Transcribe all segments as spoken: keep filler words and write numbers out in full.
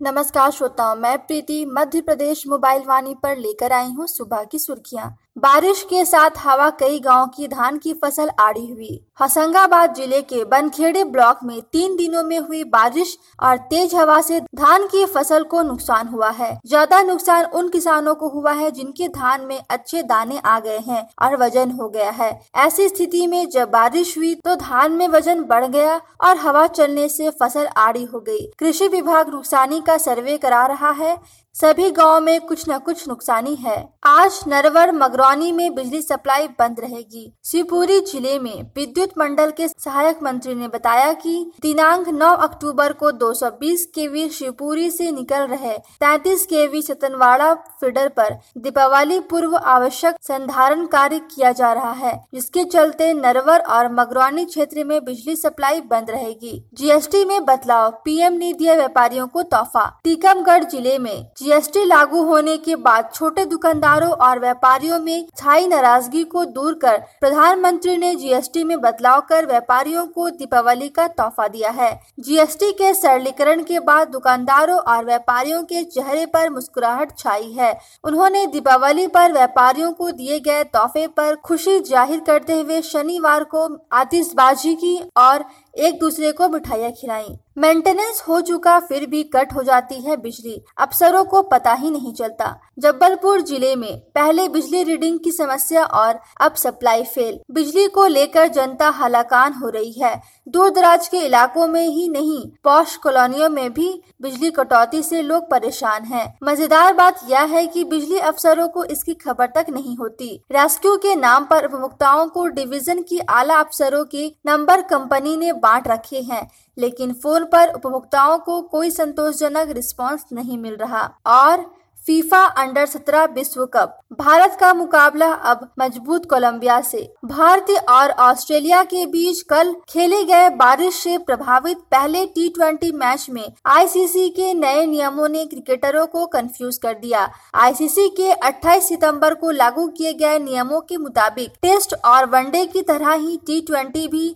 नमस्कार श्रोताओं, मैं प्रीति मध्य प्रदेश मोबाइल वाणी पर लेकर आई हूँ सुबह की सुर्खियां। बारिश के साथ हवा, कई गांव की धान की फसल आड़ी हुई। होशंगाबाद जिले के बनखेड़े ब्लॉक में तीन दिनों में हुई बारिश और तेज हवा से धान की फसल को नुकसान हुआ है। ज्यादा नुकसान उन किसानों को हुआ है जिनके धान में अच्छे दाने आ गए हैं और वजन हो गया है। ऐसी स्थिति में जब बारिश हुई तो धान में वजन बढ़ गया और हवा चलने से फसल आड़ी हो गई। कृषि विभाग नुकसानी का सर्वे करा रहा है। सभी गांव में कुछ न कुछ नुकसानी है। आज नरवर मगरौनी में बिजली सप्लाई बंद रहेगी। शिवपुरी जिले में विद्युत मंडल के सहायक मंत्री ने बताया कि दिनांक नौ अक्टूबर को दो सौ बीस केवी शिवपुरी से निकल रहे तैंतीस केवी सतनवाड़ा फीडर पर दीपावली पूर्व आवश्यक संधारण कार्य किया जा रहा है, जिसके चलते नरवर और मगरौनी क्षेत्र में बिजली सप्लाई बंद रहेगी। जीएसटी में बदलाव, पीएम ने दिया व्यापारियों को तोहफा। टीकमगढ़ जिले में जीएसटी लागू होने के बाद छोटे दुकानदारों और व्यापारियों में छाई नाराजगी को दूर कर प्रधानमंत्री ने जीएसटी में बदलाव कर व्यापारियों को दीपावली का तोहफा दिया है। जीएसटी के सरलीकरण के बाद दुकानदारों और व्यापारियों के चेहरे पर मुस्कुराहट छाई है। उन्होंने दीपावली पर व्यापारियों को दिए गए तोहफे पर खुशी जाहिर करते हुए शनिवार को आतिशबाजी की और एक दूसरे को मिठाइयाँ खिलाई। मेंटेनेंस हो चुका फिर भी कट हो जाती है बिजली, अफसरों को पता ही नहीं चलता। जबलपुर जिले में पहले बिजली रीडिंग की समस्या और अब सप्लाई फेल। बिजली को लेकर जनता हलाकान हो रही है। दूर दराज के इलाकों में ही नहीं, पॉश कॉलोनियों में भी बिजली कटौती से लोग परेशान हैं। मजेदार बात यह है कि बिजली अफसरों को इसकी खबर तक नहीं होती। रेस्क्यू के नाम पर उपभोक्ताओं को डिवीजन की आला अफसरों के नंबर कंपनी ने बांट रखे हैं, लेकिन फोन पर उपभोक्ताओं को कोई संतोषजनक रिस्पांस नहीं मिल रहा। और फीफा अंडर सत्रह विश्व कप, भारत का मुकाबला अब मजबूत कोलंबिया से। भारत और ऑस्ट्रेलिया के बीच कल खेले गए बारिश से प्रभावित पहले टी ट्वेंटी मैच में आईसीसी के नए नियमों ने क्रिकेटरों को कंफ्यूज कर दिया। आईसीसी के अट्ठाईस सितंबर को लागू किए गए नियमों के मुताबिक टेस्ट और वनडे की तरह ही टी ट्वेंटी भी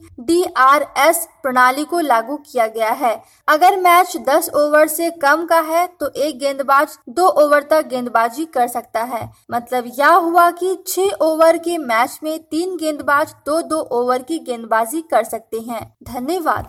डीआरएस प्रणाली को लागू किया गया है। अगर मैच दस ओवर से कम का है तो एक गेंदबाज दो ओवर तक गेंदबाजी कर सकता है। मतलब यह हुआ कि छह ओवर के मैच में तीन गेंदबाज दो दो ओवर की गेंदबाजी कर सकते हैं। धन्यवाद।